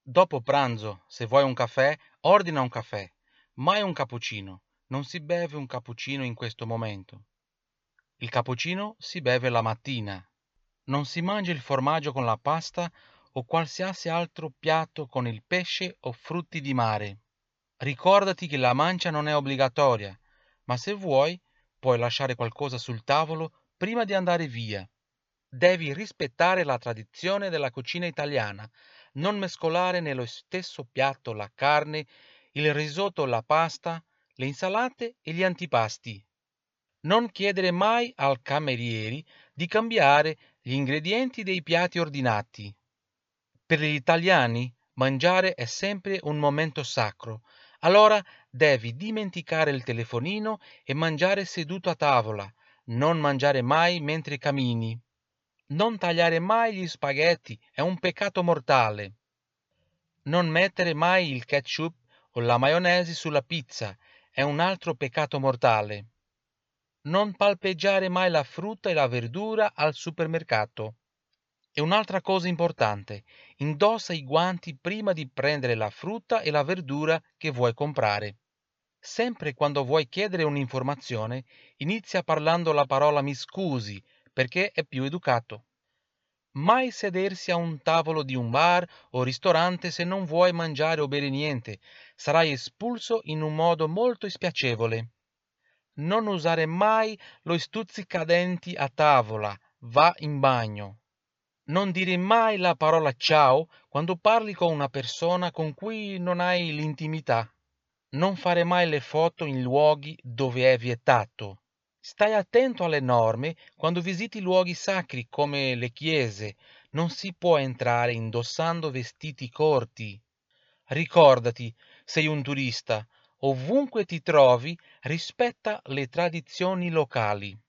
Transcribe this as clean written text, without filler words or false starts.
Dopo pranzo, se vuoi un caffè, ordina un caffè, mai un cappuccino. Non si beve un cappuccino in questo momento. Il cappuccino si beve la mattina. Non si mangia il formaggio con la pasta o qualsiasi altro piatto con il pesce o frutti di mare. Ricordati che la mancia non è obbligatoria, ma se vuoi puoi lasciare qualcosa sul tavolo prima di andare via. Devi rispettare la tradizione della cucina italiana, non mescolare nello stesso piatto la carne, il risotto, la pasta, le insalate e gli antipasti. Non chiedere mai al cameriere di cambiare gli ingredienti dei piatti ordinati. Per gli italiani mangiare è sempre un momento sacro, allora devi dimenticare il telefonino e mangiare seduto a tavola, non mangiare mai mentre cammini. Non tagliare mai gli spaghetti, è un peccato mortale. Non mettere mai il ketchup o la maionese sulla pizza, è un altro peccato mortale. Non palpeggiare mai la frutta e la verdura al supermercato. E un'altra cosa importante, indossa i guanti prima di prendere la frutta e la verdura che vuoi comprare. Sempre quando vuoi chiedere un'informazione, inizia parlando la parola mi scusi, perché è più educato. Mai sedersi a un tavolo di un bar o ristorante se non vuoi mangiare o bere niente. Sarai espulso in un modo molto spiacevole. Non usare mai lo stuzzicadenti a tavola. Va in bagno. Non dire mai la parola ciao quando parli con una persona con cui non hai l'intimità. Non fare mai le foto in luoghi dove è vietato. Stai attento alle norme quando visiti luoghi sacri come le chiese. Non si può entrare indossando vestiti corti. Ricordati, sei un turista. Ovunque ti trovi, rispetta le tradizioni locali.